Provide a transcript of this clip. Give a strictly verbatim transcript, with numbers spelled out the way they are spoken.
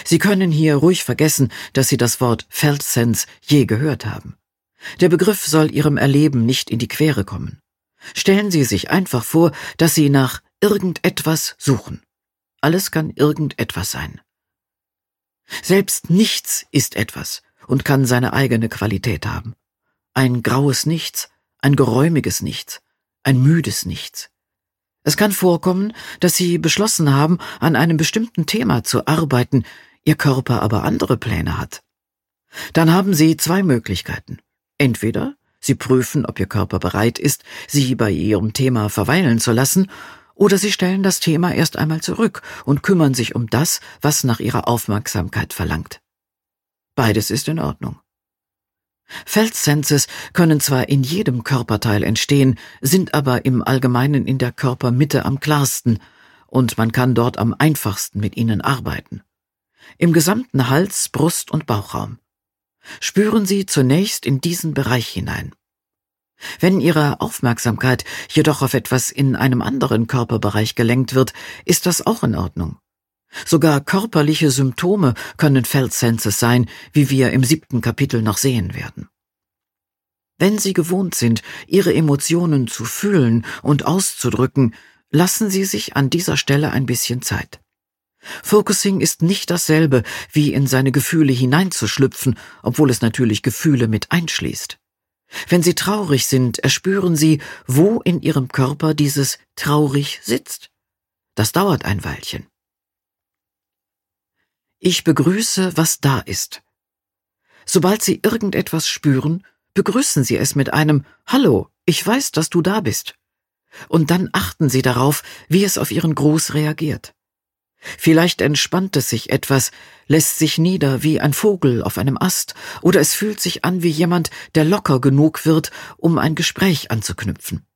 Sie können hier ruhig vergessen, dass Sie das Wort Felt Sense je gehört haben. Der Begriff soll Ihrem Erleben nicht in die Quere kommen. Stellen Sie sich einfach vor, dass Sie nach irgendetwas suchen. Alles kann irgendetwas sein. Selbst nichts ist etwas und kann seine eigene Qualität haben. Ein graues Nichts, ein geräumiges Nichts, ein müdes Nichts. Es kann vorkommen, dass Sie beschlossen haben, an einem bestimmten Thema zu arbeiten, Ihr Körper aber andere Pläne hat. Dann haben Sie zwei Möglichkeiten. Entweder Sie prüfen, ob Ihr Körper bereit ist, Sie bei Ihrem Thema verweilen zu lassen, oder Sie stellen das Thema erst einmal zurück und kümmern sich um das, was nach Ihrer Aufmerksamkeit verlangt. Beides ist in Ordnung. Felt Senses können zwar in jedem Körperteil entstehen, sind aber im Allgemeinen in der Körpermitte am klarsten und man kann dort am einfachsten mit ihnen arbeiten. Im gesamten Hals-, Brust- und Bauchraum. Spüren Sie zunächst in diesen Bereich hinein. Wenn Ihre Aufmerksamkeit jedoch auf etwas in einem anderen Körperbereich gelenkt wird, ist das auch in Ordnung. Sogar körperliche Symptome können Felt Senses sein, wie wir im siebten Kapitel noch sehen werden. Wenn Sie gewohnt sind, Ihre Emotionen zu fühlen und auszudrücken, lassen Sie sich an dieser Stelle ein bisschen Zeit. Focusing ist nicht dasselbe, wie in seine Gefühle hineinzuschlüpfen, obwohl es natürlich Gefühle mit einschließt. Wenn Sie traurig sind, erspüren Sie, wo in Ihrem Körper dieses traurig sitzt. Das dauert ein Weilchen. Ich begrüße, was da ist. Sobald Sie irgendetwas spüren, begrüßen Sie es mit einem »Hallo, ich weiß, dass du da bist«. Und dann achten Sie darauf, wie es auf Ihren Gruß reagiert. Vielleicht entspannt es sich etwas, lässt sich nieder wie ein Vogel auf einem Ast, oder es fühlt sich an wie jemand, der locker genug wird, um ein Gespräch anzuknüpfen.